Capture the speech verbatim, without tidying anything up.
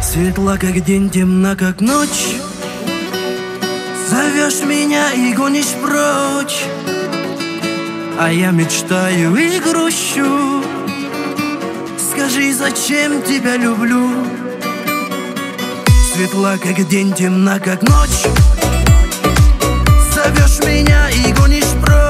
Светла как день, темна как ночь. Зовешь меня и гонишь прочь, а я мечтаю и грущу. Скажи, зачем тебя люблю? Светла как день, темна как ночь. Зовешь меня и гонишь прочь,